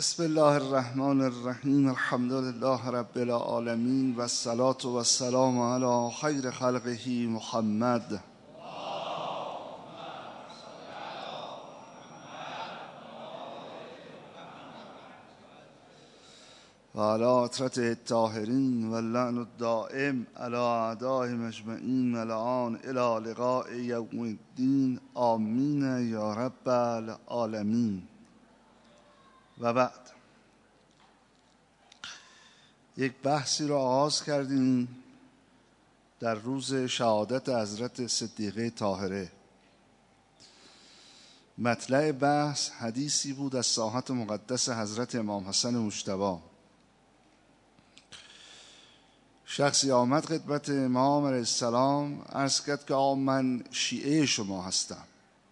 بسم الله الرحمن الرحیم. الحمد لله رب العالمین و الصلاة و السلام علی خیر خلقه محمد و علی اطرته الطاهرین و اللعن الدائم علی اعدائهم اجمعین الان الی لقاء یوم الدین. آمین یا رب العالمین. و بعد یک بحثی را آغاز کردیم در روز شهادت حضرت صدیقه طاهره. مطلع بحث حدیثی بود از ساحت مقدس حضرت امام حسن مجتبی. شخصی آمد خدمت امام علیه السلام، عرض کرد که من شیعه شما هستم.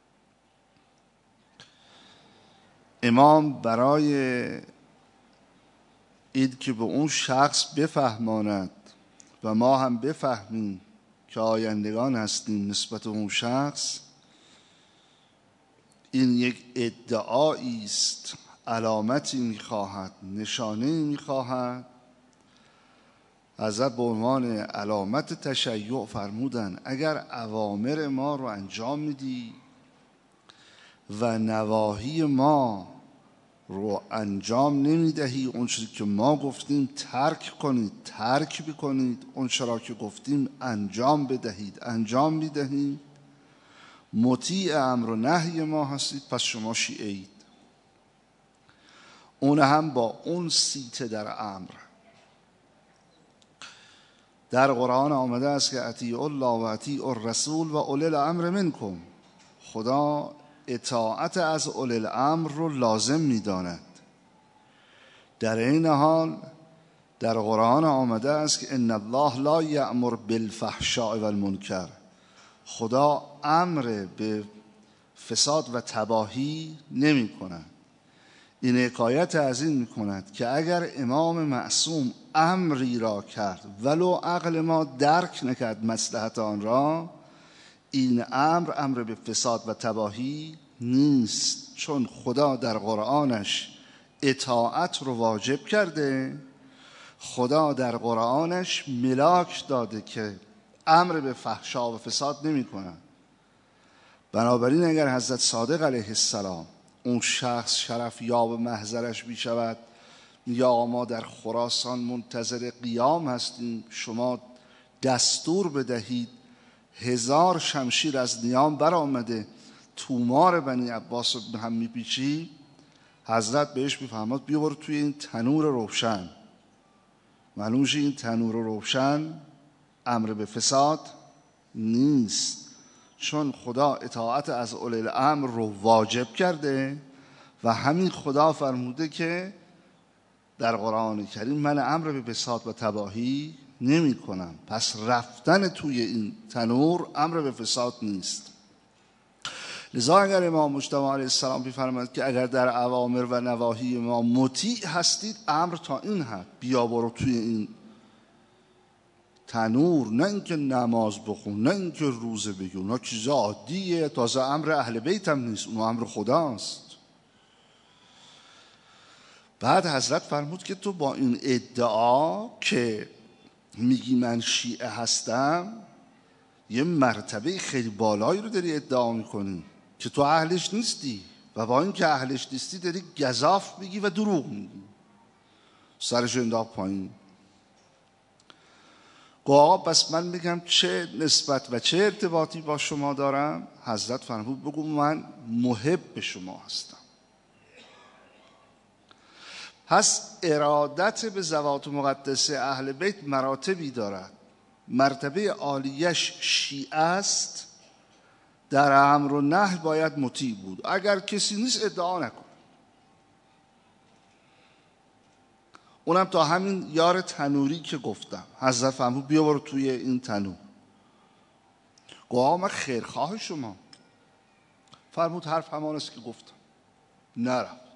امام برای این که به اون شخص بفهماند و ما هم بفهمیم که آیندگان هستیم نسبت به اون شخص، این یک ادعایی است، علامتی میخواهد، نشانه‌ای میخواهد. حضرت به عنوان علامت تشیع فرمودن اگر اوامر ما رو انجام میدی و نواهی ما رو انجام نمیدهی، اون چیزی که ما گفتیم ترک کنید، ترک بکنید، اون چرا که گفتیم انجام بدهید، انجام میدهید، مطیع امر و نهی ما هستید، پس شما شیعه اید. اون هم با اون سیته در امر. در قرآن آمده است که اطیعوا الله و اطیعوا الرسول و اولی الامر منکم. خدا اطاعت از اولی الامر رو لازم می‌داند. در این حال در قرآن آمده است که ان الله لا یأمر بالفحشاء و المنکر. خدا امر به فساد و تباهی نمی‌کند. این حکایت از این می‌کند که اگر امام معصوم امری را کرد ولو عقل ما درک نکرد مصلحت آن را، این امر به فساد و تباهی نیست، چون خدا در قرآنش اطاعت رو واجب کرده. خدا در قرآنش ملاک داده که امر به فحشا و فساد نمی کنن. بنابراین اگر حضرت صادق علیه السلام اون شخص شرف یاب محضرش می شود، یا ما در خراسان منتظر قیام هستیم، شما دستور بدهید 1000 شمشیر از نیام برآمده، تومار بنی عباس رو هم میپیچی، حضرت بهش میفهمد بیا برو توی این تنور روشن. معلوم شه این تنور روشن امر به فساد نیست، چون خدا اطاعت از اولی الامر رو واجب کرده و همین خدا فرموده که در قرآن کریم من امر به فساد و تباهی نمی کنم. پس رفتن توی این تنور امر به فساد نیست. لذا اگر امام مجتبی علیه السلام بفرماید که اگر در اوامر و نواهی ما مطیع هستید، امر تا این حد بیا برو توی این تنور، نه اینکه نماز بخون، نه اینکه روزه بگیر، اونا چیز عادیه، تازه امر اهل بیت هم نیست، اون امر خداست. بعد حضرت فرمود که تو با این ادعا که میگی من شیعه هستم یه مرتبه خیلی بالایی رو داری ادعا میکنی که تو اهلش نیستی، و با این که اهلش نیستی داری گزاف میگی و دروغ میگی. سرش انداخت پایین. گفت آقا پس من میگم چه نسبت و چه ارتباطی با شما دارم؟ حضرت فرمود بگو من محب شما هستم. پس ارادت به ذوات مقدسه اهل بیت مراتبی دارد. مرتبه عالیش شیعه است، در امر و نهی باید مطیع بود. اگر کسی نیست ادعا نکن. اونم تا همین یار تنوری که گفتم، حضرت فرمود بیا برو توی این تنور. گفت من خیرخواه شما. فرمود حرف همان است که گفتم. نرفت.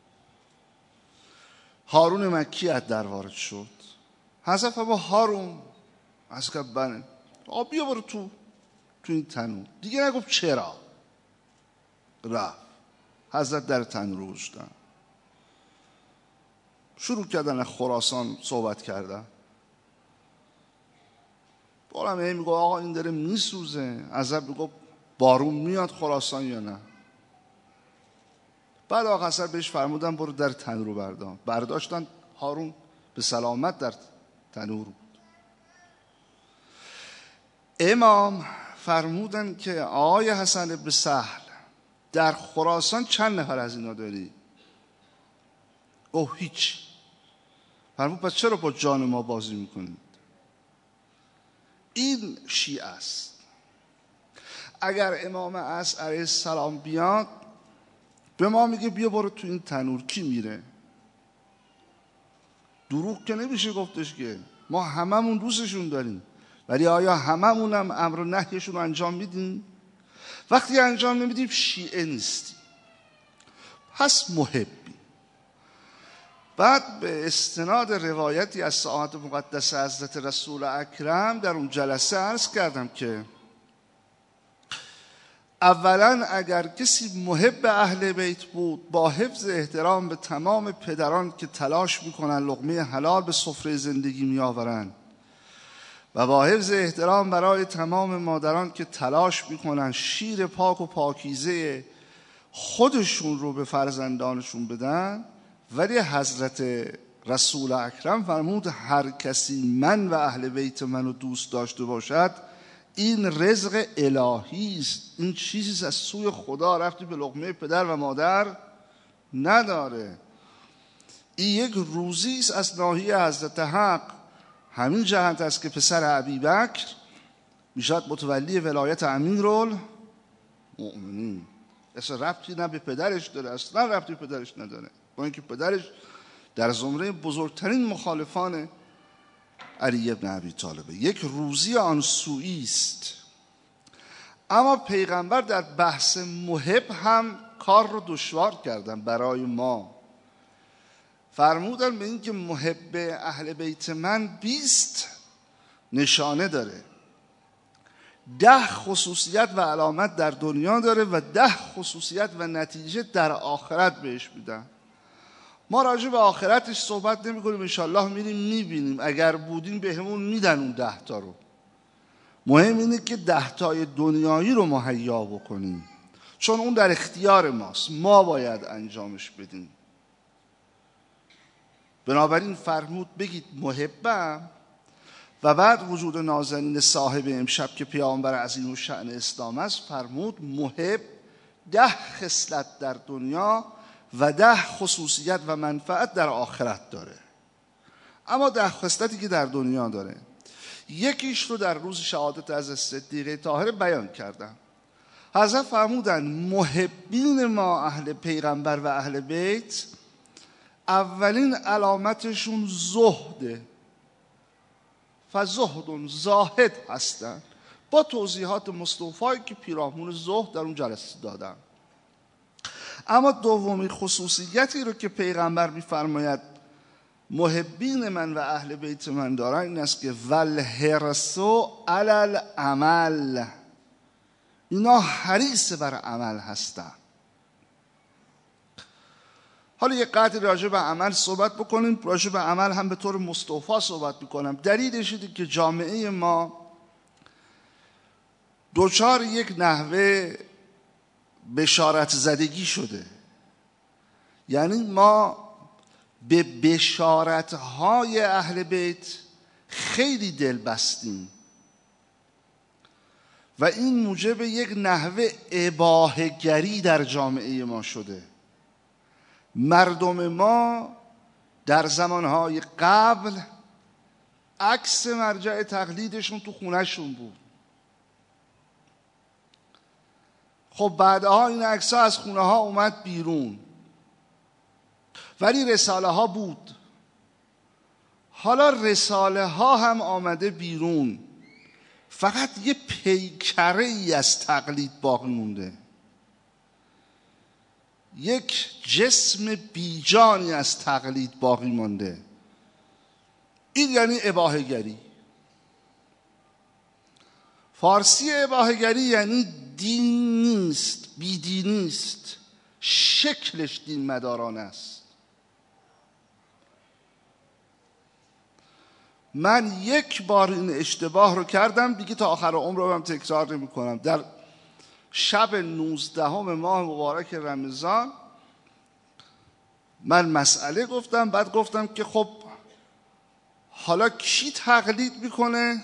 هارون مکی از در وارد شد. حضرت فرمود هارون، از که بله، بیا برو تو این تنور. دیگه نگفت چرا. رفت. حضرت در تنور گذاشتن. شروع کردن از خراسان صحبت کردن. بارم میگو آقا این داره میسوزه. عزب میگو بارون میاد خراسان یا نه. بعد آقا سر بهش فرمودن برو در تنور برداشتن. هارون به سلامت در تنور بود. امام فرمودن که آقای حسن بن سهل در خراسان چند نفر از اینا داری؟ هیچ. فرمود پس چرا با جان ما بازی میکنید؟ این شیعه است. اگر امام عصر علیه السلام بیاد به ما میگه بیا برو تو این تنور، کی میره؟ دروغ که نمیشه گفتش که ما هممون دوستشون داریم، ولی آیا هممون هم امر و نهیشون رو انجام میدیم؟ وقتی انجام نمیدیم شیعه نیستیم، پس محبی. بعد به استناد روایتی از ساعات مقدس حضرت رسول اکرم در اون جلسه عرض کردم که اولا اگر کسی محب اهل بیت بود با حفظ احترام به تمام پدران که تلاش میکنن لقمه حلال به سفره زندگی میآورن و با حفظ احترام برای تمام مادران که تلاش میکنن شیر پاک و پاکیزه خودشون رو به فرزندانشون بدن، ولی حضرت رسول اکرم فرمود هر کسی من و اهل بیت منو دوست داشته باشد این رزق الهی است، این چیزی از سوی خدا، رفتی به لقمه پدر و مادر نداره. این یک روزی است از ناحیه حضرت حق. همین جهت است که پسر ابیبکر میشد متولی ولایت امیرالمؤمنین. اصلا ربطی نه به پدرش داره، اصلا ربطی به پدرش نداره، با اینکه پدرش در زمره بزرگترین مخالفان علی ابن ابی طالب. یک روزی آن سویی است. اما پیغمبر در بحث محب هم کار رو دشوار کردن برای ما. فرمودن به این که محب اهل بیت من 20 نشانه داره، 10 خصوصیت و علامت در دنیا داره و 10 خصوصیت و نتیجه در آخرت بهش میدن. ما راجع به آخرتش صحبت نمی کنیم، انشالله میریم میبینیم، اگر بودیم به همون میدن اون 10 تا رو. مهم اینه که 10 تای دنیایی رو مهیا بکنیم، چون اون در اختیار ماست، ما باید انجامش بدیم. بنابراین فرمود بگید محبم. و بعد وجود نازنین صاحب امشب که پیامبر عظیم و شأن اسلام است فرمود محب 10 خصلت در دنیا و 10 خصوصیت و منفعت در آخرت داره. اما 10 خصلتی که در دنیا داره، یکیش رو در روز شهادت از صدیقه طاهره بیان کردن. حضرت فرمودن محبین ما اهل پیغمبر و اهل بیت اولین علامتشون زهده، فزهد زاهد هستن، با توضیحات مستوفایی که پیرامون زهد در اون جلسه دادم. اما دومین خصوصیتی رو که پیغمبر می‌فرماید محبین من و اهل بیت من دارن این است که والحرص علی العمل، اینا حریص بر عمل هستن. حالا یک قدری راجع به عمل صحبت بکنیم، راجع به عمل هم به طور مستوفا صحبت میکنم. دلیلش اینه که جامعه ما دوچار یک نحوه بشارت زدگی شده، یعنی ما به بشارت‌های اهل بیت خیلی دل بستیم و این موجب یک نحوه اباحه‌گری در جامعه ما شده. مردم ما در زمانهای قبل عکس مرجع تقلیدشون تو خونهشون بود. خب بعدها این عکس ها از خونه ها اومد بیرون، ولی رساله ها بود. حالا رساله ها هم آمده بیرون، فقط یه پیکره ای از تقلید باقی مونده، یک جسم بیجانی از تقلید باقی مانده. این یعنی اباحه‌گری. فارسی اباحه‌گری یعنی دین نیست، بیدینی است، شکلش دین مدارانه است. من یک بار این اشتباه رو کردم، دیگه تا آخر عمرم هم تکرار نمی کنم. در شب 19 ماه مبارک رمضان من مسئله گفتم، بعد گفتم که خب حالا کی تقلید میکنه؟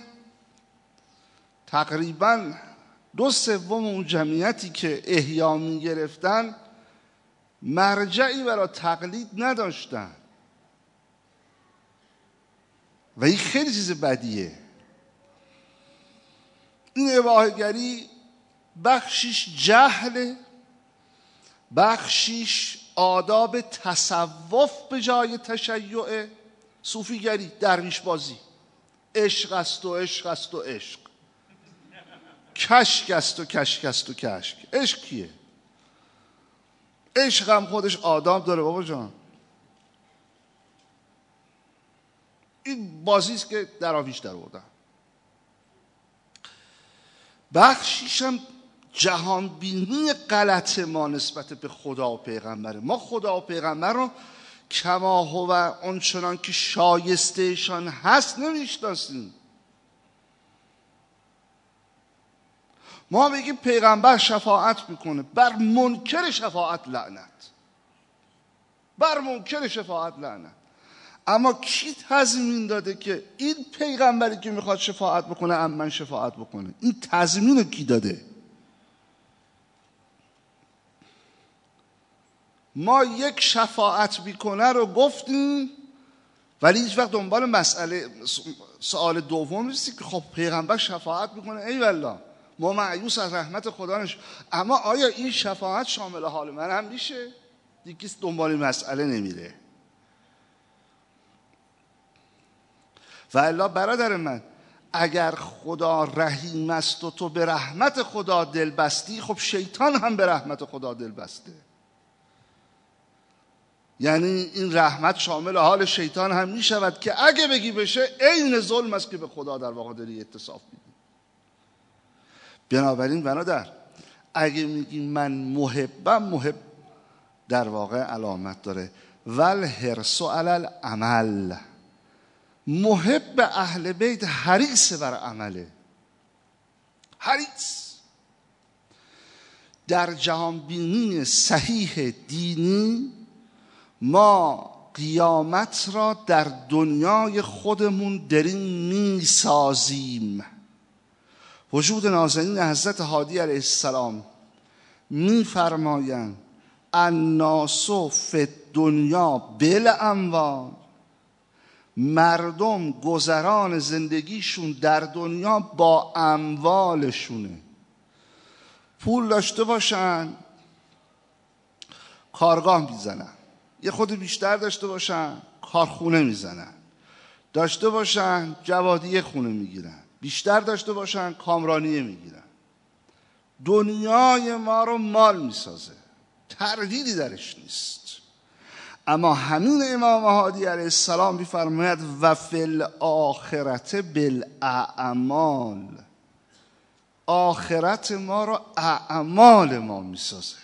تقریبا 2/3 اون جمعیتی که احیا میگرفتن مرجعی برای تقلید نداشتن و این خیلی چیز بدیه. این اباحه‌گری بخشیش جهل، بخشیش آداب تصوف به جای تشیع، صوفیگری، درویش بازی، عشق است و عشق است و عشق، کشک است و کشک است و کشک. عشق کیه؟ عشق هم خودش آداب داره بابا جان. این بازیست که دراویش در آوردن. بخشیش هم جهان بینی غلط ما نسبت به خدا و پیغمبره. ما خدا و پیغمبر رو کما هو آنچنان که شایستهشان هست نمیشناسیم. ما بگیم پیغمبر شفاعت میکنه، بر منکر شفاعت لعنت، بر منکر شفاعت لعنت. اما کی تضمین داده که این پیغمبری که میخواد شفاعت بکنه من شفاعت بکنه؟ این تضمین رو کی داده؟ ما یک شفاعت میکنه رو گفتیم ولی هیچ وقت دنبال مسئله سوال دوم نیستی که خب پیغمبر شفاعت میکنه، ای والله ما مایوس از رحمت خدا نش، اما آیا این شفاعت شامل حال من هم میشه؟ دیگه دنبال مسئله نمیره. و الا برادر من، اگر خدا رحیم است و تو به رحمت خدا دل بستی، خب شیطان هم به رحمت خدا دل بسته. یعنی این رحمت شامل حال شیطان هم می شود که اگه بگی بشه عین ظلم است که به خدا در واقع داری اتصاف میدی. بنابراین برادر، اگه میگی من محبم، محب در واقع علامت داره. والحرص علی العمل، محب اهل بیت حریص بر عمله، حریص. در جهان بینی صحیح دینی ما قیامت را در دنیای خودمون داریم میسازیم. وجود نازنین حضرت هادی علیه السلام میفرمایند الناس فی الدنیا بالاموال، مردم گذران زندگیشون در دنیا با اموالشونه. پول داشته باشن کارگاه میزنن، یه خود بیشتر داشته باشن کارخونه میزنن، داشته باشن جوادیه خونه میگیرن، بیشتر داشته باشن کامرانیه میگیرن. دنیای ما رو مال میسازه، تردیدی درش نیست. اما همین امام هادی علیه السلام میفرماید و فی الاخرة بالاعمال، آخرت ما رو اعمال ما میسازه.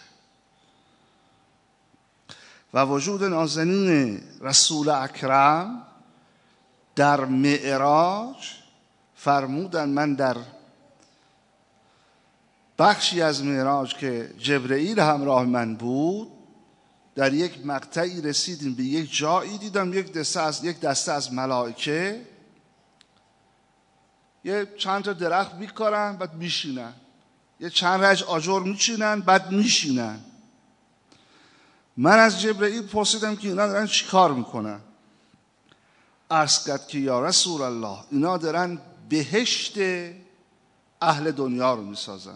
و وجود نازنین رسول اکرم در معراج فرمودن، من در بخشی از معراج که جبرئیل همراه من بود، در یک مقطعی رسیدیم به یک جایی، دیدم یک دسته از ملائکه یه چند تا درخت میکارن بعد میشینن، یه چند رج آجر میچینن بعد میشینن. من از جبرئیل پرسیدم که اینا دارن چی کار میکنن؟ عرض کرد که یا رسول الله اینا دارن بهشت اهل دنیا رو میسازن،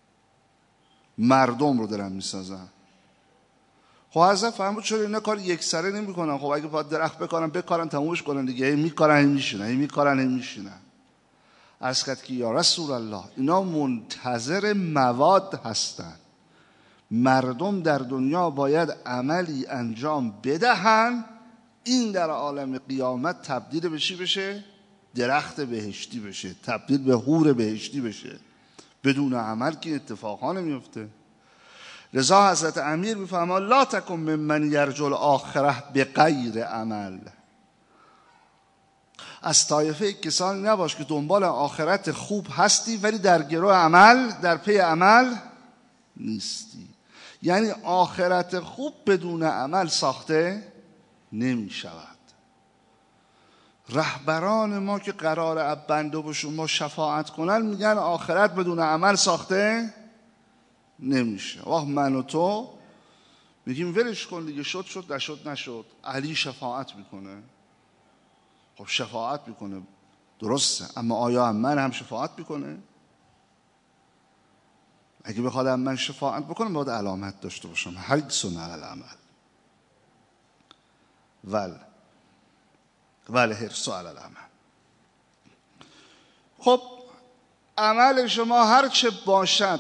مردم رو دارن میسازن. خب حضرت فرمود چرا اینا کار یک سره نمی کنن؟ خب اگه باید درخت بکارن تمومش کنن دیگه، میکارن میشینن. عرض کرد که یا رسول الله اینا منتظر مواد هستن، مردم در دنیا باید عملی انجام بدهن، این در عالم قیامت تبدیل به چی بشه؟ درخت بهشتی بشه، تبدیل به حور بهشتی بشه. بدون عمل که اتفاقا نمیفته. لذا حضرت امیر میفرماد لا تکن ممن یرجو الاخره بغیر عمل. از طایفه کسانی نباش که دنبال آخرت خوب هستی ولی در گرو عمل، در پی عمل نیستی. یعنی آخرت خوب بدون عمل ساخته نمی شود. رهبران ما که قرار بنده و شما شفاعت کنن میگن آخرت بدون عمل ساخته نمیشه. وقت من و تو میگیم ولش کن دیگه، شد نشد نشد. علی شفاعت میکنه، خب شفاعت میکنه درسته، اما آیا من هم شفاعت میکنه؟ اگه بخواد من شفاعت بکنه باید علامت داشته باشم، حریص علی العمل ولی حرص علی العمل. خب عمل شما هر چه باشد،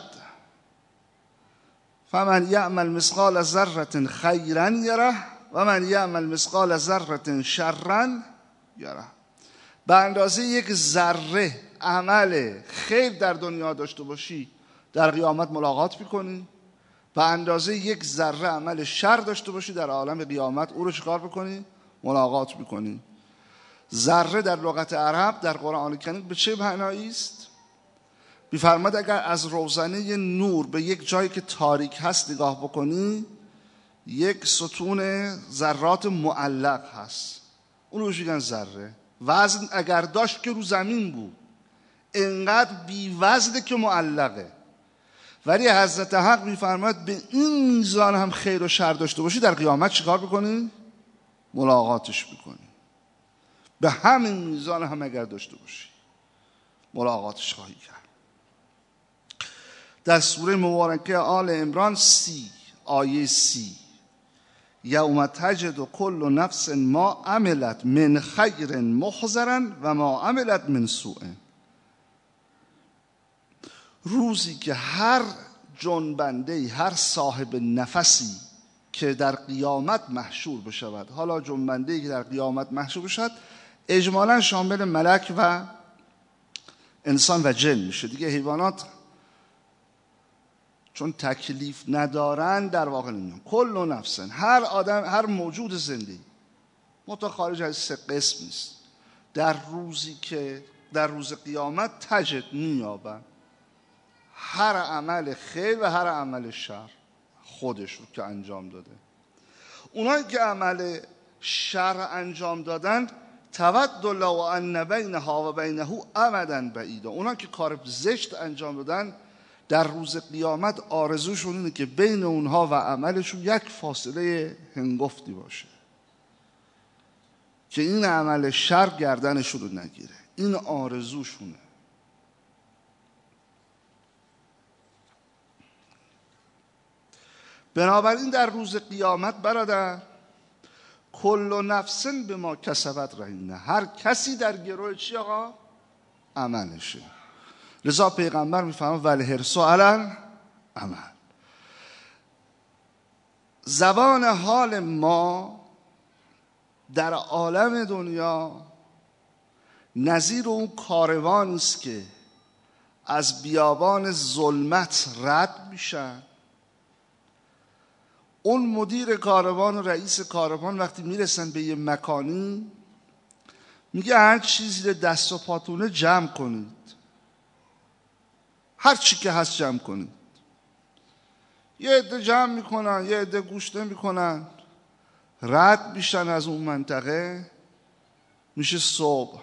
فمن یعمل مثقال ذره خیرا یره و من یعمل مثقال ذره شرا یره. به اندازه یک ذره عمل خیر در دنیا داشته باشی در قیامت ملاقات میکنی، به اندازه یک ذره عمل شر داشته باشی در عالم قیامت او رو چیکار بکنی؟ ملاقات میکنی. ذره در لغت عرب در قرآن کریم به چه معنایی است؟ می‌فرماد اگر از روزنه نور به یک جایی که تاریک هست نگاه بکنی، یک ستون ذرات معلق هست، اون رو میگن ذره. وزن اگر داشت که رو زمین بود، انقدر بی وزنه که معلقه. ولی حضرت حق می‌فرماد به این میزان هم خیر و شر داشته باشی در قیامت چیکار بکنی؟ ملاقاتش بکنی. به همین میزان هم اگر داشته باشی ملاقاتش خواهی کرد. در سوره مبارکه آل عمران 30 آیه 30 یوم تجد کل نفس ما عملت من خیر محضرا و ما عملت من سوء. روزی که هر جنبنده، هر صاحب نفسی که در قیامت محشور بشود، حالا جنبنده‌ای که در قیامت محشور بشود اجمالا شامل ملک و انسان و جن میشه دیگه. حیوانات چون تکلیف ندارن در واقع نمیان. کل نفس، هر آدم، هر موجود زنده متخارج از سه قسم نیست، در روز قیامت تجد میابن هر عمل خیر و هر عمل شر خودش رو که انجام داده. اونایی که عمل شر انجام دادن تود لو ان بینها و بینه امدا بعیدا، اونا که کار زشت انجام دادن در روز قیامت آرزوشون اینه که بین اونها و عملشون یک فاصله هنگفتی باشه که این عمل شر گردنشون رو نگیره. این آرزوشونه. بنابراین در روز قیامت برادر کل نفس به ما کسبت رهینه، هر کسی در گروه چی آقا؟ عملشه. لذا پیغمبر میفهمه ولی حرص علی العمل. زبان حال ما در عالم دنیا نظیر اون کاروانی است که از بیابان ظلمت رد میشن. اون مدیر کاروان و رئیس کاروان وقتی میرسن به یه مکانی میگه هر چیزی دست و پاتونه جمع کنید، هر چی که هست جمع کنید. یه عده جمع میکنن، یه عده گوش نمیکنن، رد میشن از اون منطقه. میشه صبح،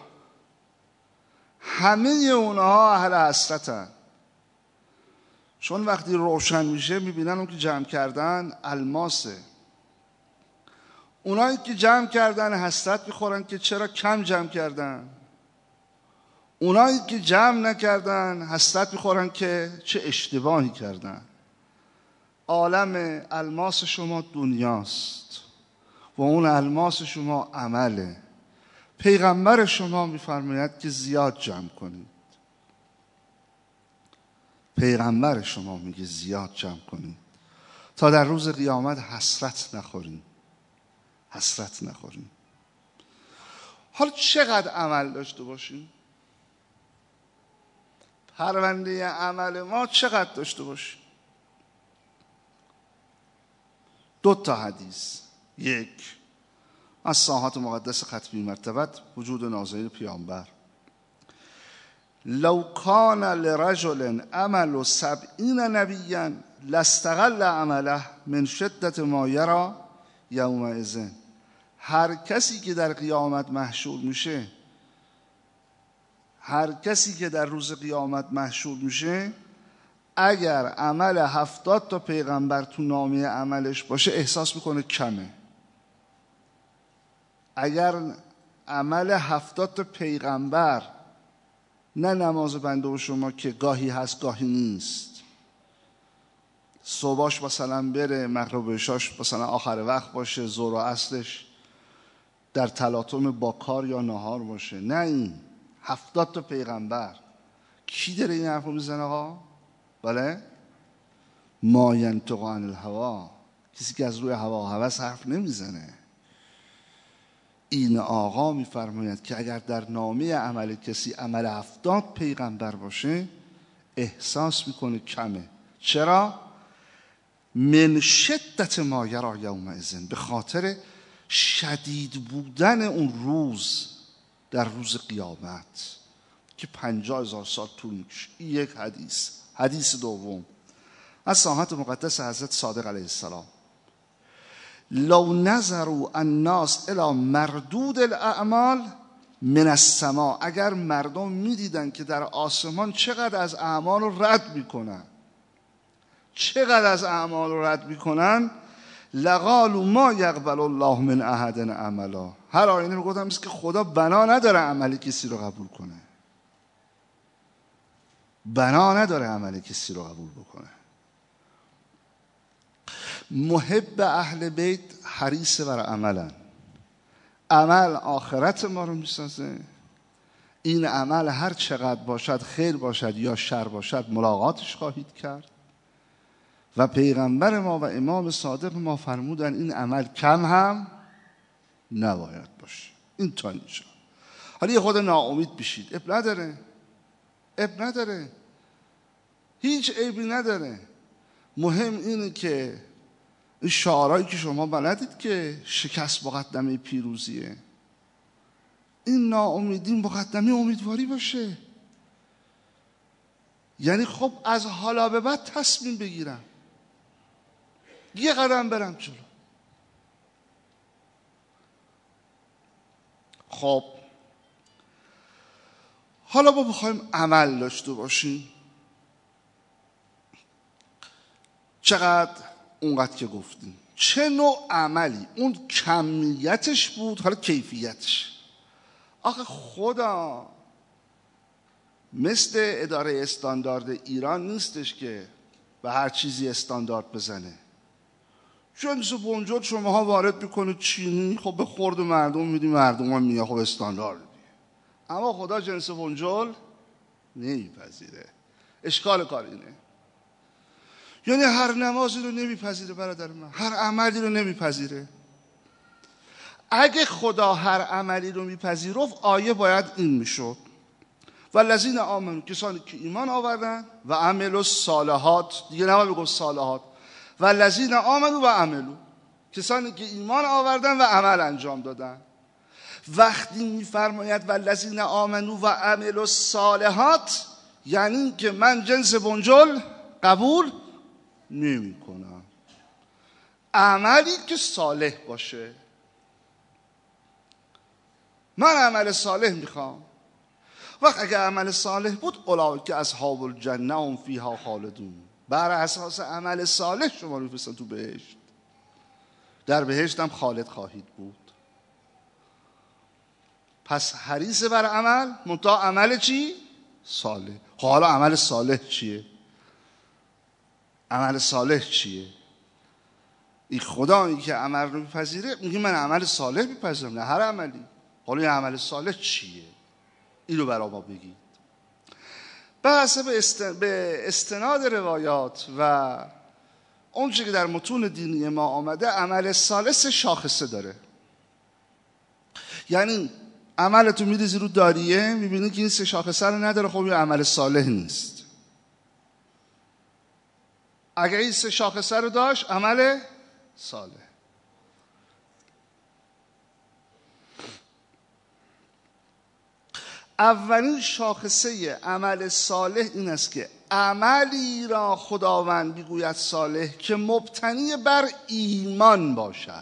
همه اونها اهل حسرتن، چون وقتی روشن میشه میبینن اون که جمع کردن الماسه. اونایی که جمع کردن حسرت میخورن که چرا کم جمع کردن. اونایی که جمع نکردن حسرت میخورن که چه اشتباهی کردن. عالم الماس شما دنیاست و اون الماس شما عمله. پیغمبر شما میفرماید که زیاد جمع کنید. پیغمبر شما میگه زیاد جمع کنید تا در روز قیامت حسرت نخورید. حسرت نخورید. حالا چقدر عمل داشته باشیم؟ پرونده عمل ما چقدر داشته باشیم؟ 2 حدیث. 1 از ساحات مقدس ختمی مرتبت وجود نازنین پیامبر. لو کان لرجل عمل 70 نبیا لاستقل عمله من شدت ما یری یومئذ. هر کسی که در قیامت محشور میشه، هر کسی که در روز قیامت محشور میشه، اگر عمل 70 تا پیغمبر تو نامه عملش باشه احساس میکنه کمه. اگر عمل 70 تا پیغمبر، نه نماز بنده و شما که گاهی هست گاهی نیست، صبحاش مثلا بره، مغرب عشاش مثلا آخر وقت باشه، ظهر و عصرش در تلاطم با کار یا نهار باشه، نه این 70 تا پیغمبر. کی داره این حرف رو میزنه آقا؟ بله؟ ما ینطق عن الهوی، کسی که از روی هوا و هوس حرف نمیزنه. این آقا میفرماید که اگر در نامه عمل کسی عمل 70 پیغمبر باشه احساس میکنه کمه. چرا؟ من شدت ما یری یومئذ، به خاطر شدید بودن اون روز، در روز قیامت که 50,000 سال طول میکشه. یک حدیث. حدیث دوم از ساحات مقدس حضرت صادق علیه السلام: لو نظروا الناس الی مردود الاعمال من السماء، اگر مردم میدیدن که در آسمان چقدر از اعمال رو رد میکنن، چقدر از اعمال رو رد میکنن، لقالوا ما یقبل الله من احد عملا. هر آینه میگفتن مثل که خدا بنا نداره عمل کسی رو قبول کنه، بنا نداره عمل کسی رو قبول بکنه. محب اهل بیت حریص بر عملن. عمل آخرت ما رو میسازه. این عمل هر چقدر باشد، خیر باشد یا شر باشد، ملاقاتش خواهید کرد. و پیغمبر ما و امام صادق ما فرمودن این عمل کم هم نباید باشه. این تا اینجا. حالا یه خود ناامید بشید، اب نداره، اب نداره، هیچ عیبی نداره. مهم اینه که این شعارهایی که شما بلدید که شکست مقدمه پیروزیه، این ناامیدی مقدمه امیدواری باشه. یعنی خب از حالا به بعد تصمیم بگیرم، یه قدم برم جلو. خب حالا ما بخوایم عمل داشته باشیم، چقدر؟ اونقدر که گفتیم. چه نوع عملی؟ اون کمیتش بود، حالا کیفیتش. آخه خدا مثل اداره استاندارد ایران نیستش که به هر چیزی استاندارد بزنه. جنس بنجل شماها وارد میکنه چینی، خب به خورد مردم میدی، مردم هم میگه خب استاندارد. اما خدا جنس بنجل نمیپذیره. اشکال کار اینه. یعنی هر نمازی رو نمیپذیره برادر من، هر عملی رو نمیپذیره. اگه خدا هر عملی رو میپذیرفت آیه باید این میشد: والذین آمنوا، کسانی که ایمان آوردن، و عملوا الصالحات، دیگه نباید بگم صالحات، والذین آمنوا و عملوا، کسانی که ایمان آوردن و عمل انجام دادن. وقتی میفرماید والذین آمنوا و عملوا الصالحات، یعنی که من جنس بنجل قبول نمی کنم، عملی که صالح باشه. من عمل صالح میخوام. وقت اگر عمل صالح بود، اولئک اصحاب الجنه هم فیها خالدون، بر اساس عمل صالح شما رو میفرستن تو بهشت، در بهشت هم خالد خواهید بود. پس حریص بر عمل، منتها عمل چی؟ صالح. حالا عمل صالح چیه؟ عمل صالح چیه؟ این خدایی که عمل رو میپذیره میگه من عمل صالح میپذیرم، نه هر عملی. حالا این عمل صالح چیه؟ اینو برای ما بگید. به استناد روایات و اون چیزی که در متون دینی ما آمده، عمل صالح 3 شاخصه داره. یعنی عملتو میریزی رو داریه، میبینی که این 3 شاخصه رو نداره، خب این عمل صالح نیست. اگر این 3 شاخصه رو داشت، عمل صالح. اولین شاخصه عمل صالح این است که عملی را خداوند میگوید صالح که مبتنی بر ایمان باشد.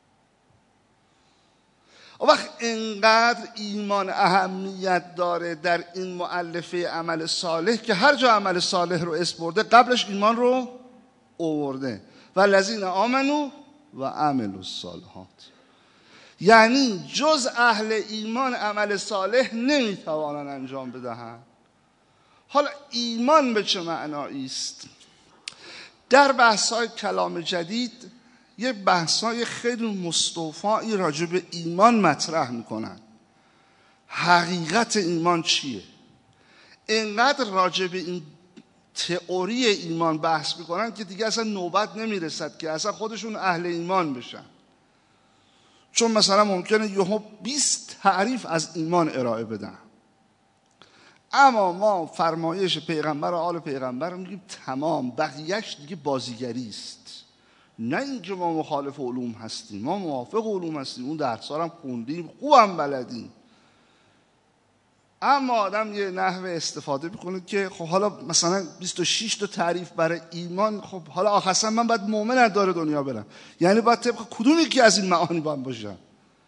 وقت اینقدر ایمان اهمیت داره در این مؤلفه عمل صالح که هر جا عمل صالح رو اسم برده قبلش ایمان رو آورده. والذین آمنوا و عملوا الصالحات، یعنی جز اهل ایمان عمل صالح نمیتوانند انجام بدهند. حالا ایمان به چه معنایی است؟ در بحث‌های کلام جدید یه بحث‌های خیلی مستوفایی راجع به ایمان مطرح میکنن. حقیقت ایمان چیه؟ اینقدر راجع به این تئوری ایمان بحث میکنن که دیگه اصلا نوبت نمیرسد که اصلا خودشون اهل ایمان بشن. چون مثلا ممکنه یهو 20 تعریف از ایمان ارائه بدن، اما ما فرمایش پیغمبر و آل پیغمبر رو میگیم تمام، بقیهش دیگه بازیگری است. نه اینکه ما مخالف علوم هستیم، ما موافق علوم هستیم، اون درس‌ها هم خوندیم، خوبم بلدیم، اما آدم یه نحوه استفاده میکنه که خب حالا مثلا 26 تا تعریف برای ایمان، خب حالا آخرسن من باید مؤمن از دار دنیا برم، یعنی باید طبق کدوم یکی از این معانی باید باشم؟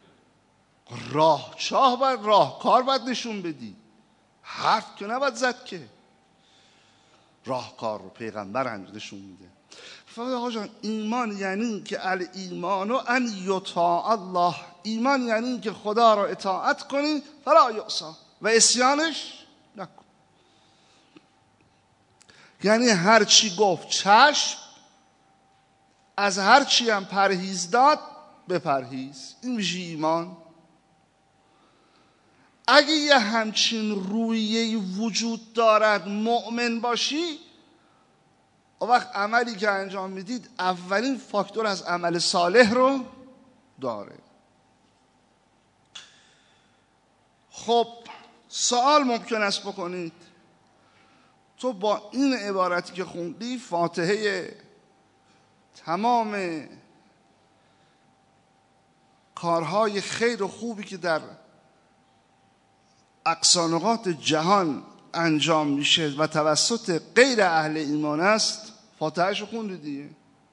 راهچاه باید، راهکار باید نشون بدی، حرف که نباید زد که. راهکار رو پیغمبر نشون میده. فقط آقا جان ایمان یعنی که الایمان ان یطاع الله، ایمان یعنی که خدا را اطاعت کنی فلا یعصی و عصیانش نکن. یعنی هر چی گفت چشم، از هر چی هم پرهیز داد بپرهیز. این میشه ایمان. اگه یه همچین رویه‌ای وجود دارد مؤمن باشی، اون وقت عملی که انجام میدید اولین فاکتور از عمل صالح رو داره. خب سوال ممکن است بکنید تو با این عبارتی که خوندی فاتحه تمام کارهای خیر و خوبی که در اقصانقات جهان انجام میشه و توسط غیر اهل ایمان است، فاتحهشو خوندی دیگه.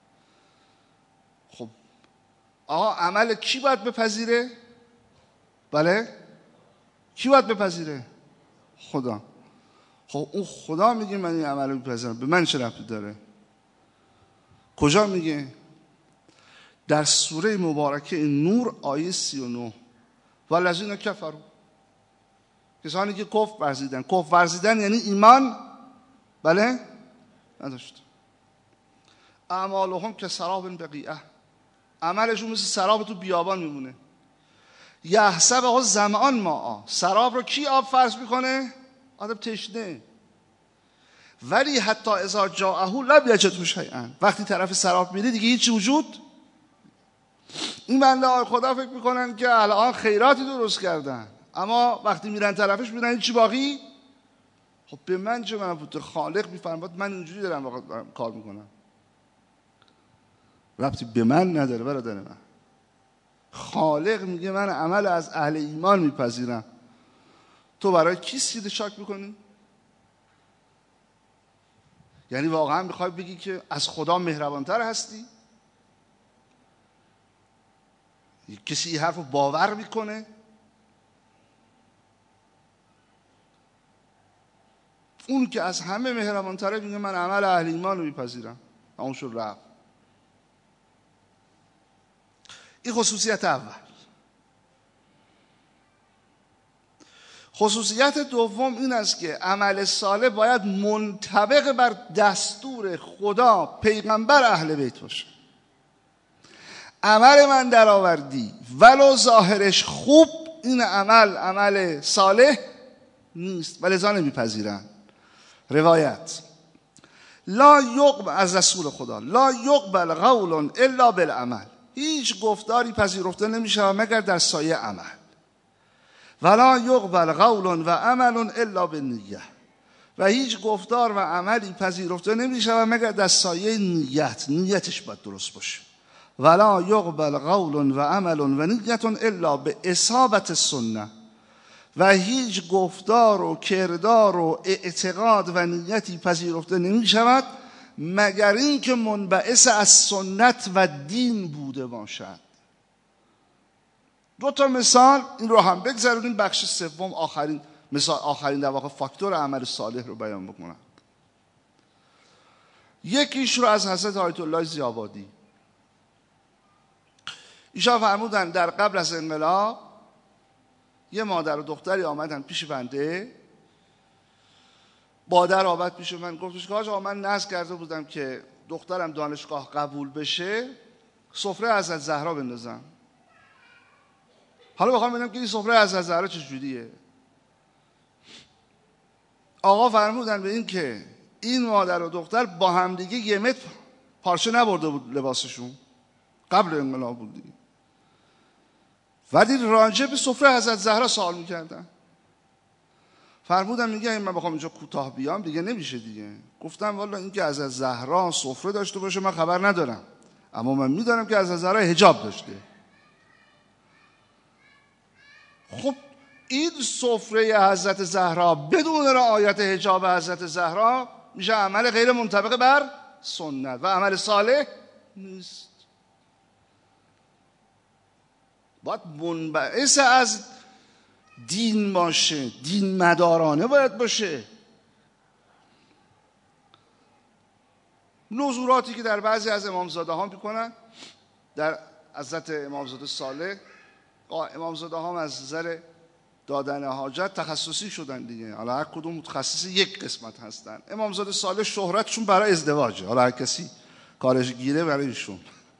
خب آقا عمل کی باید بپذیره؟ بله؟ کی باید بپذیره؟ خدا. خب اون خدا میگه من این عمل رو بپذیرم، به من چه ربطی داره؟ کجا میگه؟ در سوره مبارکه نور آیه 39 والذین کفروا، کسانی که کفر ورزیدن. کفر ورزیدن یعنی ایمان بله نداشت. اعمالهم که سراب بقیعه، عملشون مثل سراب تو بیابان میمونه. یحسبه ظمآن ماء، سراب رو کی آب فرض میکنه؟ آدم تشنه. ولی حتی اذا جاءه لم یجد شیئا، وقتی طرف سراب میره دیگه هیچ وجود. این بنده خدا فکر میکنن که الان خیراتی درست کردن، اما وقتی میرن طرفش میرن هیچی باقی. خب به من چه مربوطه؟ خالق میفرماد من اینجوری دارم کار میکنم، ربطی به من نداره برادر من. خالق میگه من عمل از اهل ایمان میپذیرم. تو برای کی سید شاک میکنی؟ یعنی واقعا میخوای بگی که از خدا مهربانتر هستی؟ کسی این حرف رو باور میکنه؟ اون که از همه مهربانتره میگه من عمل اهل ایمان رو میپذیرم. اون شد رفت. این خصوصیت اول. خصوصیت دوم این است که عمل صالح باید منطبق بر دستور خدا، پیغمبر، اهل بیت باشه. عمل من در آوردی ولو ظاهرش خوب، این عمل صالح نیست و لذا نمیپذیرن. روایت لا یقبل از رسول خدا، لا یقبل قول الا بالعمل، هیچ گفتاری پذیرفته نمیشه مگر در سایه عمل. ولا یقبل قول و عمل الا بالنیه، و هیچ گفتار و عملی پذیرفته نمیشه مگر در سایه نیت، نیتش باید درست باشه. ولا یقبل قول و عمل و نیت الا باصابت السنه، و هیچ گفتار و کردار و اعتقاد و نیتی پذیرفته نمی شود مگر این که منبعث از سنت و دین بوده باشد. 2 مثال این رو هم بگذاریم، بخش سوم آخرین مثال، آخرین در واقع فاکتور عمل صالح رو بیان بکنم. یکیش رو از حضرت آیت الله ضیاءبادی. ایشان فرمودن در قبل از انقلاب یه مادر و دختری آمدن پیش بنده. مادر آمد پیش من گفتش که آقا من نذر کرده بودم که دخترم دانشگاه قبول بشه سفره حضرت زهرا بندازم. حالا بخوام ببینم که این سفره حضرت زهرا چجوریه. آقا فرمودن به این که این مادر و دختر با همدیگه یه متر پارچه نبرده بود لباسشون، قبل انقلاب بود دیگه، ولی راجع به سفره حضرت زهرا سوال میکردن. فرمودم میگه این من بخوام اینجا کوتاه بیام دیگه نمیشه دیگه. گفتم والا این که حضرت زهرا سفره داشته باشه من خبر ندارم، اما من میدونم که حضرت زهرا حجاب داشته. خب این سفره حضرت زهرا بدون رعایت حجاب حضرت زهرا میشه عمل غیر منطبق بر سنت و عمل صالح نیست. باید منبعث از دین باشه، دین مدارانه باید باشه. نظوراتی که در بعضی از امامزاده ها میکنن، در حضرت امامزاده صالح، امامزاده ها از نظر دادن حاجت تخصصی شدن دیگه، حالا هر کدوم متخصص یک قسمت هستن. امامزاده صالح شهرتشون برای ازدواجه، حالا هر کسی کارش گیره برای ایشون.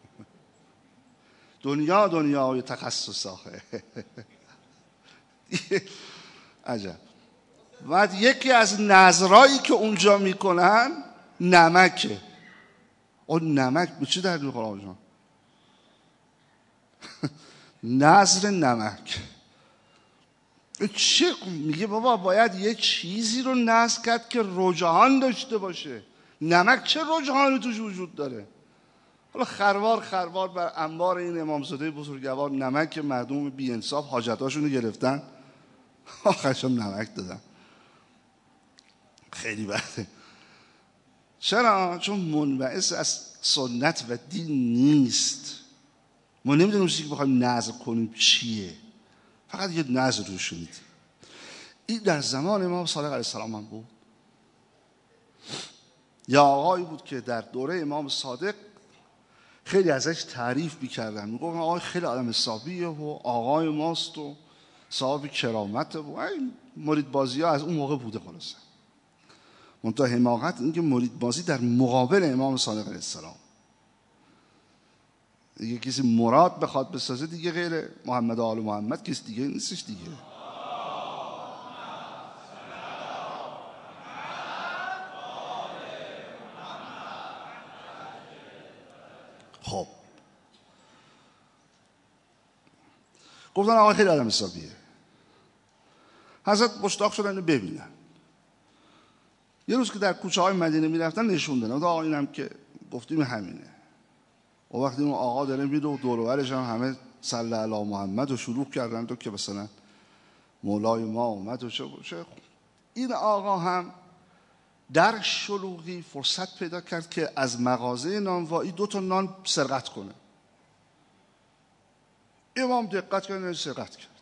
دنیای تخصص آخه. عجب. بعد یکی از نظرایی که اونجا میکنن نمکه. اون نمک به چی درد میخوره آقا جان؟ نظر نمک چه میگه؟ بابا باید یه چیزی رو نظر کرد که رجحان داشته باشه. نمک چه رجحانی توش وجود داره؟ حالا خروار بر انبار این امامزاده بزرگوار نمک مردم بی انصاف حاجتاشونو گرفتن، آخرشم نمک دادن. خیلی بده. چرا؟ چون منبعث از سنت و دین نیست. ما نمیدونیم چیزی که بخوایم نظر کنیم چیه، فقط یه نظر رو شنیدیم. این در زمان امام صادق علیه السلام هم بود. یا آقایی بود که در دوره امام صادق خیلی ازش تعریف میکردن، میگفتن آقای خیلی آدم حسابیه و آقای ماست و صاحب کرامته و این مرید بازی ها از اون موقع بوده. خلاصه منتها حماقت این که مرید بازی در مقابل امام صادق علیه السلام. دیگه کسی مراد بخواد بسازه دیگه غیر محمد و آل محمد کسی دیگه نیستش دیگه. خب گفتن آقا خیلی آدم حسابیه. حضرت مشتاق شدن اینو ببینن. یه روز که در کوچه های مدینه میرفتن نشون دادن آقا اینم که گفتیم همینه. و وقتی اون آقا داره میره و دور و برش هم همه صلی علی محمد و شروع کردن تو که مثلا مولای ما اومد و چه. این آقا هم در شلوغی فرصت پیدا کرد که از مغازه نانوایی 2 نان سرقت کنه. امام دقت کرد سرقت کرد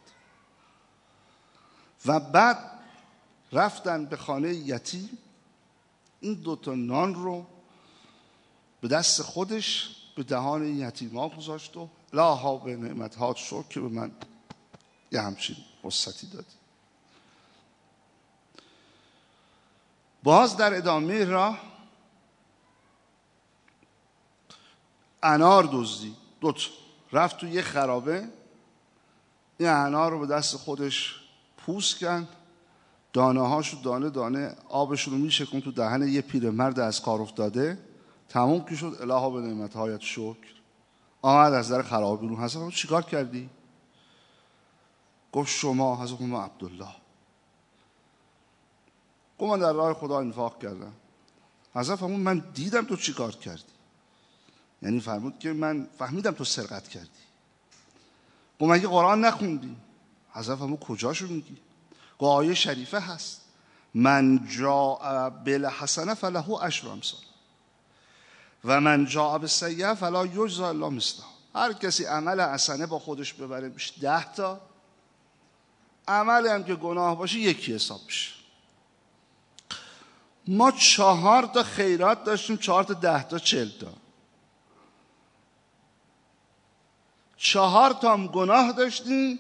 و بعد رفتن به خانه یتیم. این 2 نان رو به دست خودش به دهان یتیما گذاشت و لاها به نعمتهات شکر که به من یه همچین فرصتی دادی. باز در ادامه راه انار دزدید 2 رفت تو یه خرابه، این انار رو به دست خودش پوست کن، دانه هاشو دانه دانه آبشون رو میشکن تو دهن یه پیرمرد از کار افتاده. تموم که شد الها به نعمتهایت شکر. آمد از در خرابه بیرون. حضرت چیکار کردی؟ گفت شما. حضرت ما عبدالله. گفت من در راه خدا انفاق کردم. حضرت فرمود من دیدم تو چیکار کردی. یعنی فرمود که من فهمیدم تو سرقت کردی. گفت مگه قرآن نخوندی؟ حضرت فرمود کجاشو میگی؟ آیه شریفه هست من جاء بالحسنه فله عشر امثال و من جاء بالسیئه فلا یجزی الا مثلها. هر کسی عمل حسنه با خودش ببره میشه 10 تا، عملی هم که گناه باشه یکی حساب میشه. ما 4 تا خیرات داشتیم، 4 تا 10 تا 40 تا، 4 تا هم گناه داشتیم،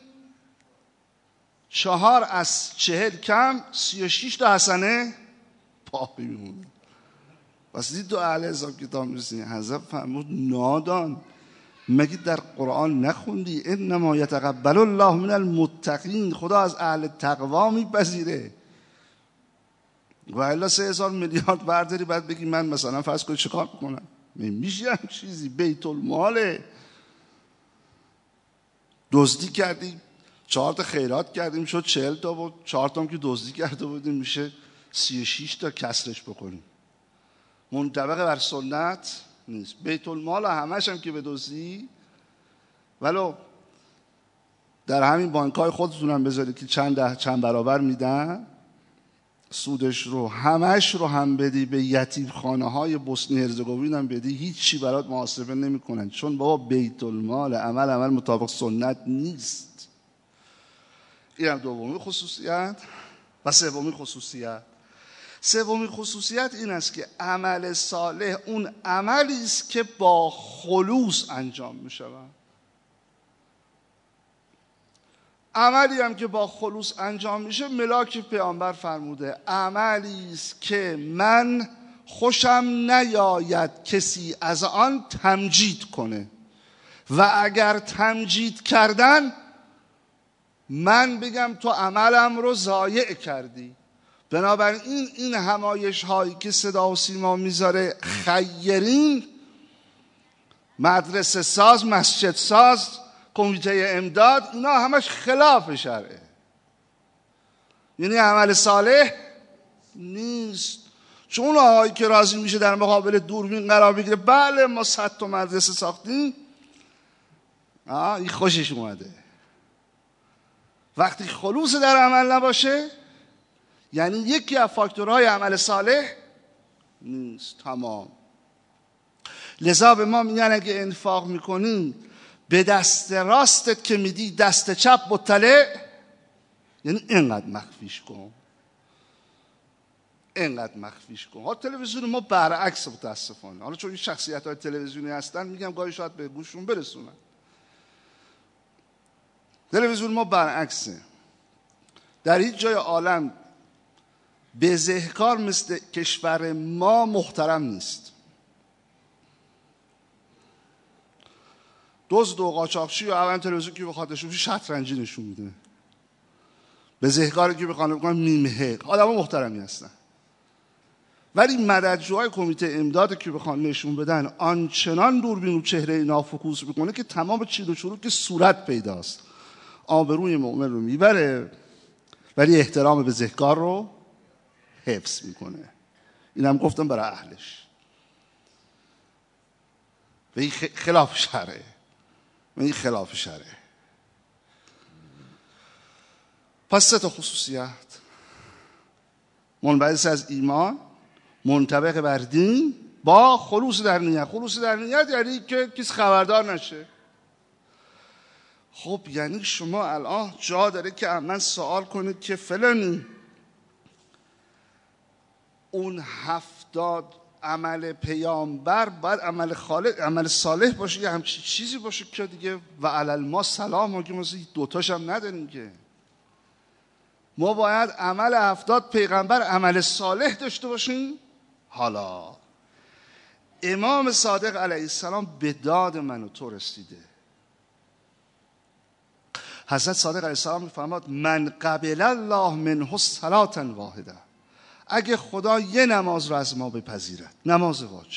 4 از 40 کم 36 تا حسنه باقی میمونه. پس دید تو اهل حساب کتاب میرسید. حضرت فرمود نادان، مگه در قرآن نخوندی انما یتقبل الله من المتقین، خدا از اهل تقوا میپذیره. و الا 3000 میلیارد برداری بعد بگی من مثلا فرض کنید چیکار میکنم؟ میشه هم چیزی بیت الماله. دزدی کردیم 4 تا خیرات کردیم شد 40 تا بود، 4 تا هم که دزدی کرده بودیم میشه 36 تا کسرش بکنیم. منطبق بر سنت نیست. بیت المال همش هم که بدزدی ولو در همین بانک‌های خودتونم بذارید که چند برابر میدن سودش رو، همش رو هم بدی به یتیمخانه‌های بوسنی هرزگوین هم بدی هیچی برات محاسبه نمی‌کنن، چون بابا بیت المال عمل مطابق سنت نیست. این هم دومی خصوصیت. و سومی خصوصیت این است که عمل صالح اون عملی است که با خلوص انجام می‌شود. عملی هم که با خلوص انجام میشه ملاک پیامبر فرموده عملی است که من خوشم نیاید کسی از آن تمجید کنه و اگر تمجید کردن من بگم تو عملم رو ضایع کردی. بنابراین این همایش هایی که صدا و سیما میذاره خیرین، مدرسه ساز، مسجد ساز، کمیته امداد، اینا همش خلاف شرعه، یعنی عمل صالح نیست. چون آقایی که راضی میشه در مقابل دوربین قرار بگیره بله ما 100 تا مدرسه ساختیم، این خوشش اومده. وقتی خلوص در عمل نباشه یعنی یکی از فاکتورهای عمل صالح نیست. تمام. لذا به ما میگن اگه انفاق میکنین به دست راستت که میدی دست چپ مطلع، یعنی اینقدر مخفیش کن، اینقدر مخفیش کن. ها تلویزیون ما برعکس متاسفانه، حالا چون این شخصیت های تلویزیونی هستن میگم گاهی شاید به گوششون برسونن. تلویزیون ما برعکسه. در هیچ جای عالم بزهکار مثل کشور ما محترم نیست. دزد و قاچاقچی و اول تلویزیون که بخواد نشون شطرنجی نشون میده، بزهکاری که بخواد میمه، آدم محترمی هستن. ولی مددجوهای کمیته امداد که بخوان نشون بدن آنچنان دوربین و چهره اینا فوکوس میکنه که تمام چیل و چروک صورت پیداست. آبروی مؤمن رو میبره ولی احترام بزهکار رو حفظ میکنه. اینم گفتم برای اهلش. و این خلاف شرعه. پس 3 تا خصوصیت منبعث از ایمان، منطبق بر دین، با خلوص در نیت. خلوص در نیت یعنی که کسی خبردار نشه. خب یعنی شما الان جا داره که من سوال کنید که فلانی اون 70 عمل پیامبر باید عمل صالح باشه یا همچین چیزی باشه که دیگه و علی ما سلام، که ما دوتاش هم نداریم که. ما باید عمل 70 پیغمبر عمل صالح داشته باشیم. حالا امام صادق علیه السلام به داد من و تو رسیده. حضرت صادق علیه السلام میفرماد من قبل الله منه صلاة واحده، اگه خدا یه نماز رو از ما بپذیرد، نماز واجب،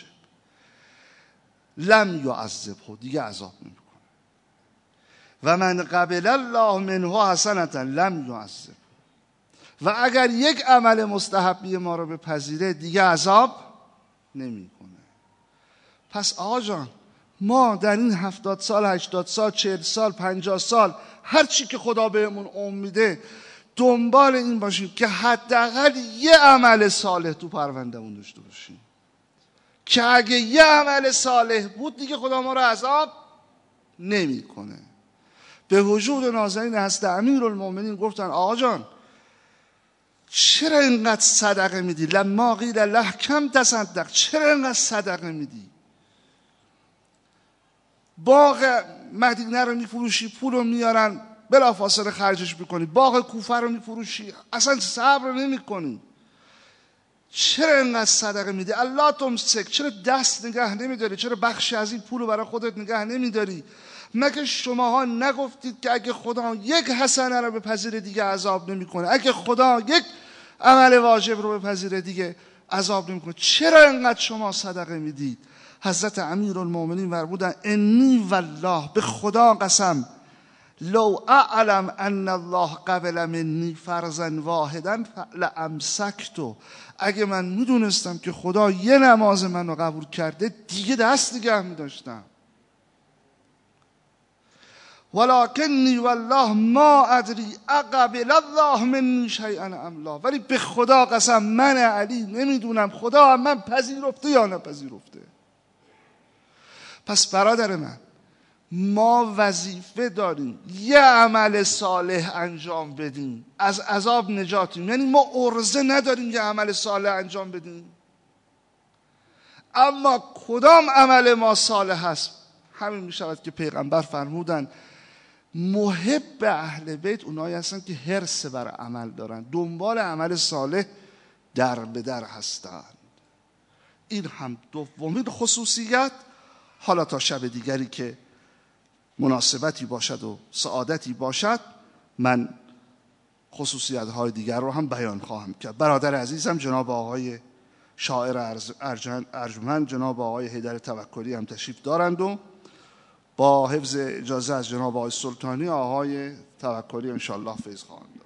لم یعذبه، دیگه عذاب نمیکنه. و من قبل الله منه حسنة لم یعذبه، و اگر یک عمل مستحبی ما رو بپذیره دیگه عذاب نمیکنه. پس آقا جان ما در این 70 سال 80 سال 40 سال 50 سال هر چی که خدا بهمون عمر میده دنبال این باشیم که حداقل یه عمل صالح تو پروندهمون داشته باشیم، که اگه یه عمل صالح بود دیگه خدا ما رو عذاب نمیکنه. به وجود نازنین هست امیرالمومنین گفتن آقا جان چرا اینقدر صدقه میدی؟ لما قیل له کم تصدق، چرا اینقدر صدقه میدی؟ باغ مدینه رو میفروشی، پول رو میارن بلافاصله خرجش میکنی، باغ کوفه رو میفروشی اصلا صبر نمیکنی، چرا اینقدر صدقه میدی؟ الله تمسک، چرا دست نگه نمیداری؟ چرا بخشی از این پول رو برای خودت نگه نمیداری؟ مگه شماها نگفتید که اگه خدا یک حسنه رو بپذیره دیگه عذاب نمیکنه؟ اگه خدا یک عمل واجب رو بپذیره دیگه عذاب نمیکنه؟ چرا اینقدر شما صدقه میدید؟ حضرت امیرالمومنین فرمودن انی والله، به خدا قسم، لو اعلم ان الله قبل منی فرضا واحدا لامسکتو، اگه من میدونستم که خدا یه نماز منو قبول کرده دیگه دست نگه میداشتم. ولکنی والله ما ادری اقبل الله منی شیئا ام لا، ولی به خدا قسم من علی نمیدونم خدا من پذیرفته یا نپذیرفته. پس برادر من، ما وظیفه داریم یه عمل صالح انجام بدیم از عذاب نجاتیم. یعنی ما عرضه نداریم یه عمل صالح انجام بدیم، اما کدام عمل ما صالح هست؟ همین می شود که پیغمبر فرمودن محب اهل بیت اونایی هستن که حرص بر عمل دارن، دنبال عمل صالح در به در هستند. این هم دومین خصوصیت. حالا تا شب دیگری که مناسبتی باشد و سعادتی باشد من خصوصیت های دیگر رو هم بیان خواهم کرد. برادر عزیزم جناب آقای شاعر ارجمند جناب آقای حیدر توکلی هم تشریف دارند و با حفظ اجازه از جناب آقای سلطانی آقای توکلی انشاءالله فیض خواهند.